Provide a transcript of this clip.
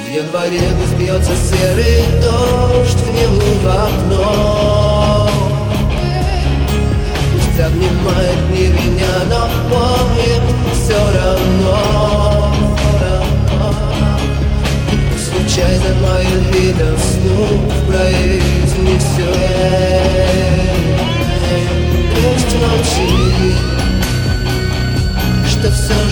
В январе бьется серый дождь, взглянул в окно. Пусть обнимает не меня, но помнит все равно. Случайно моим видом вслух произнесет: пусть молчи, что все